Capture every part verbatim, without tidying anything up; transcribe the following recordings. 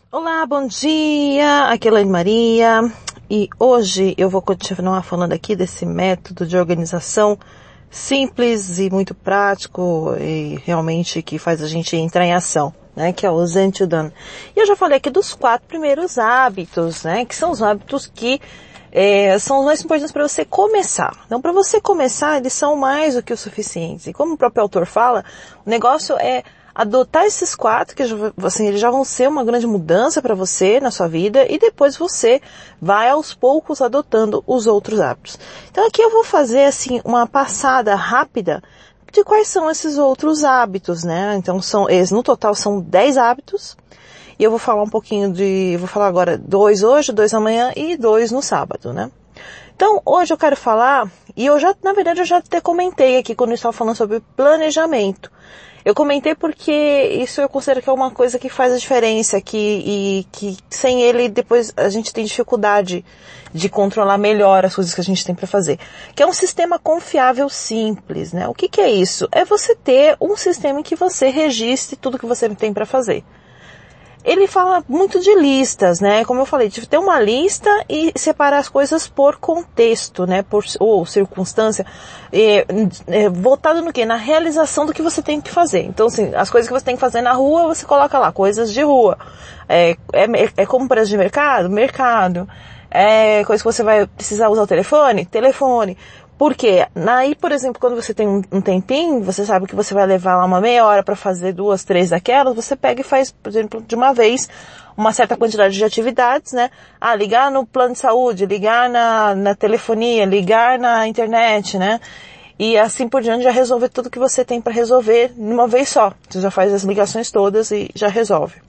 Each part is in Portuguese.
Olá, bom dia, aqui é Elaine Maria e hoje eu vou continuar falando aqui desse método de organização simples e muito prático e realmente que faz a gente entrar em ação, né, que é o Zen to Done. E eu já falei aqui dos quatro primeiros hábitos, né, que são os hábitos que é, são os mais importantes para você começar. Então, para você começar, eles são mais do que o suficiente. E como o próprio autor fala, o negócio é adotar esses quatro, que assim, eles já vão ser uma grande mudança para você na sua vida, e depois você vai aos poucos adotando os outros hábitos. Então aqui eu vou fazer assim uma passada rápida de quais são esses outros hábitos, né? Então são, eles, no total são dez hábitos, e eu vou falar um pouquinho de, vou falar agora dois hoje, dois amanhã e dois no sábado, né? Então, hoje eu quero falar, e eu já, na verdade, eu já até comentei aqui quando eu estava falando sobre planejamento. Eu comentei porque isso eu considero que é uma coisa que faz a diferença, que, e que sem ele depois a gente tem dificuldade de controlar melhor as coisas que a gente tem para fazer. Que é um sistema confiável simples, né? O que que é isso? É você ter um sistema em que você registre tudo que você tem para fazer. Ele fala muito de listas, né? Como eu falei, de ter uma lista e separar as coisas por contexto, né? Por, ou circunstância, é, é, voltado no quê? Na realização do que você tem que fazer. Então, assim, as coisas que você tem que fazer na rua, você coloca lá, coisas de rua. É, é, é compras de mercado? Mercado. É coisa que você vai precisar usar o telefone? Telefone. Porque, aí, por exemplo, quando você tem um, um tempinho, você sabe que você vai levar lá uma meia hora para fazer duas, três daquelas, você pega e faz, por exemplo, de uma vez, uma certa quantidade de atividades, né? Ah, ligar no plano de saúde, ligar na, na telefonia, ligar na internet, né? E assim por diante já resolver tudo que você tem para resolver numa vez só. Você já faz as ligações todas e já resolve.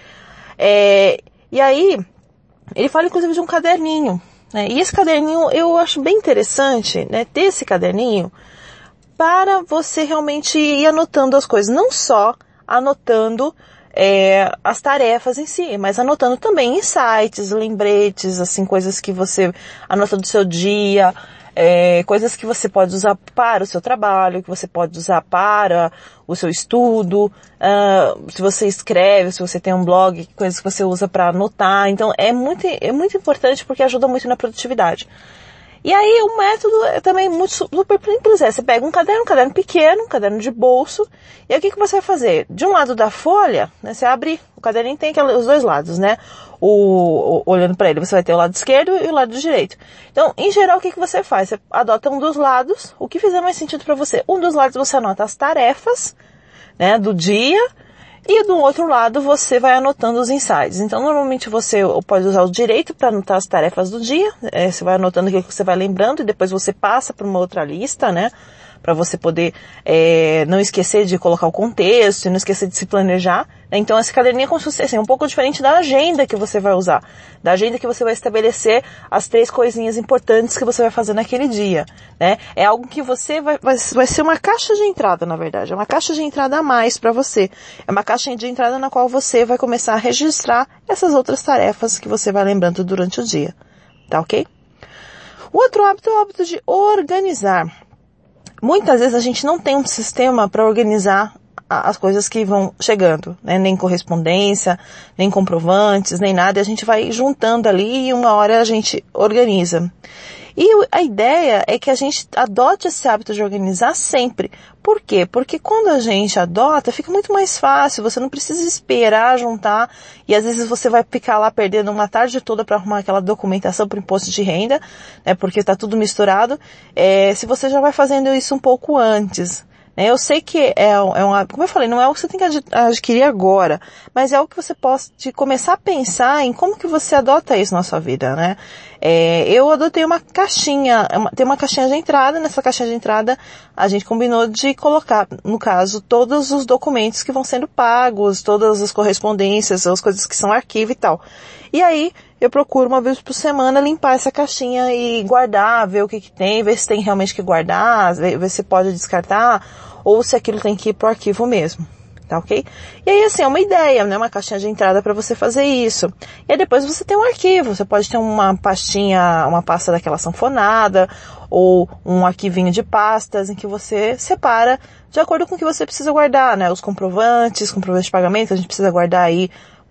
É, e aí, ele fala inclusive de um caderninho. E esse caderninho eu acho bem interessante, né, ter esse caderninho para você realmente ir anotando as coisas, não só anotando é, as tarefas em si, mas anotando também insights, lembretes, assim, coisas que você anota do seu dia, é, coisas que você pode usar para o seu trabalho, que você pode usar para o seu estudo, uh, se você escreve, se você tem um blog, coisas que você usa para anotar. Então é muito, é muito importante porque ajuda muito na produtividade. E aí o método é também muito super simples, é, você pega um caderno, um caderno pequeno, um caderno de bolso, e aí o que, que você vai fazer? De um lado da folha, né, você abre, o caderninho tem aqueles, os dois lados, né, o, o, olhando para ele, você vai ter o lado esquerdo e o lado direito. Então, em geral, o que, que você faz? Você adota um dos lados, o que fizer mais sentido para você. Um dos lados você anota as tarefas, né, do dia, e do outro lado você vai anotando os insights. Então, normalmente você pode usar o direito para anotar as tarefas do dia. É, você vai anotando o que você vai lembrando e depois você passa para uma outra lista, né? Para você poder é, não esquecer de colocar o contexto e não esquecer de se planejar. Então, esse caderninho é como se fosse assim, um pouco diferente da agenda que você vai usar. Da agenda que você vai estabelecer as três coisinhas importantes que você vai fazer naquele dia, né? É algo que você vai, vai, vai ser uma caixa de entrada, na verdade. É uma caixa de entrada a mais para você. É uma caixa de entrada na qual você vai começar a registrar essas outras tarefas que você vai lembrando durante o dia. Tá ok? O outro hábito é o hábito de organizar. Muitas vezes a gente não tem um sistema para organizar as coisas que vão chegando, né? Nem correspondência, nem comprovantes, nem nada, e a gente vai juntando ali e uma hora a gente organiza. E a ideia é que a gente adote esse hábito de organizar sempre. Por quê? Porque quando a gente adota, fica muito mais fácil, você não precisa esperar juntar, e às vezes você vai ficar lá perdendo uma tarde toda para arrumar aquela documentação para o imposto de renda, né, porque está tudo misturado, é, se você já vai fazendo isso um pouco antes. Eu sei que é, é um, como eu falei, não é algo que você tem que adquirir agora, mas é algo que você pode começar a pensar em como que você adota isso na sua vida, né? É, eu adotei uma caixinha, uma, tem uma caixinha de entrada, nessa caixinha de entrada a gente combinou de colocar, no caso, todos os documentos que vão sendo pagos, todas as correspondências, as coisas que são arquivo e tal. E aí, eu procuro uma vez por semana limpar essa caixinha e guardar, ver o que que tem, ver se tem realmente que guardar, ver, ver se pode descartar, ou se aquilo tem que ir pro arquivo mesmo, tá ok? E aí, assim, é uma ideia, né? Uma caixinha de entrada para você fazer isso. E aí depois você tem um arquivo, você pode ter uma pastinha, uma pasta daquela sanfonada, ou um arquivinho de pastas em que você separa de acordo com o que você precisa guardar, né? Os comprovantes, comprovantes de pagamento, a gente precisa guardar aí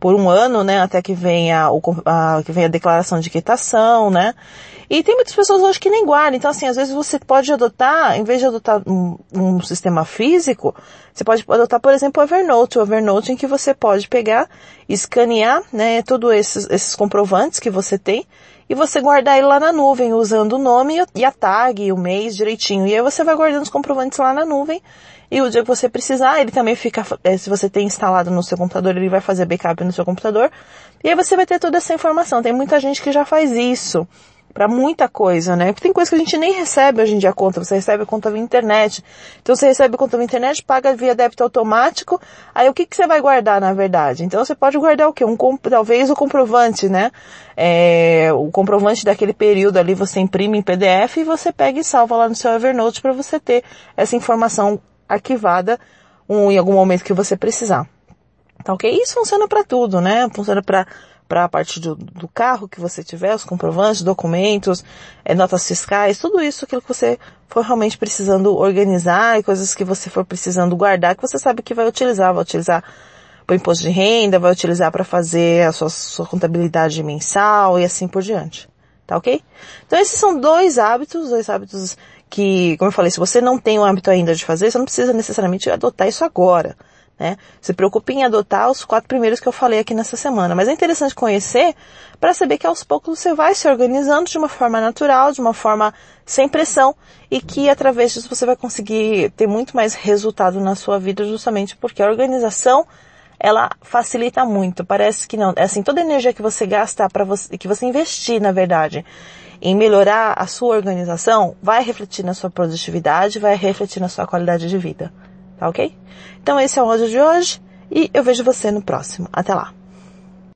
por um ano, né, até que venha, o, a, que venha a declaração de quietação, né. E tem muitas pessoas hoje que nem guardam. Então, assim, às vezes você pode adotar, em vez de adotar um, um sistema físico, você pode adotar, por exemplo, o Evernote. O Evernote em que você pode pegar, escanear, né, todos esses, esses comprovantes que você tem e você guardar ele lá na nuvem, usando o nome e a tag, o mês direitinho. E aí você vai guardando os comprovantes lá na nuvem. E o dia que você precisar, ele também fica, se você tem instalado no seu computador, ele vai fazer backup no seu computador. E aí você vai ter toda essa informação. Tem muita gente que já faz isso. Pra muita coisa, né? Porque tem coisa que a gente nem recebe hoje em dia a conta. Você recebe a conta via internet. Então você recebe a conta via internet, paga via débito automático. Aí o que que você vai guardar, na verdade? Então você pode guardar o quê? Um, talvez o comprovante, né? É, o comprovante daquele período ali você imprime em P D F e você pega e salva lá no seu Evernote para você ter essa informação arquivada um, em algum momento que você precisar. Tá ok? Isso funciona para tudo, né? Funciona para para a parte do, do carro que você tiver, os comprovantes, documentos, é, notas fiscais, tudo isso, aquilo que você for realmente precisando organizar e coisas que você for precisando guardar, que você sabe que vai utilizar, vai utilizar para o imposto de renda, vai utilizar para fazer a sua, sua contabilidade mensal e assim por diante. Tá ok? Então esses são dois hábitos, dois hábitos que, como eu falei, se você não tem o hábito ainda de fazer, você não precisa necessariamente adotar isso agora. Né? Se preocupe em adotar os quatro primeiros que eu falei aqui nessa semana. Mas é interessante conhecer para saber que aos poucos você vai se organizando de uma forma natural, de uma forma sem pressão e que através disso você vai conseguir ter muito mais resultado na sua vida justamente porque a organização ela facilita muito. Parece que não. É assim, toda a energia que você gasta para você, que você investir, na verdade, em melhorar a sua organização, vai refletir na sua produtividade, vai refletir na sua qualidade de vida. Tá ok? Então esse é o áudio de hoje e eu vejo você no próximo. Até lá!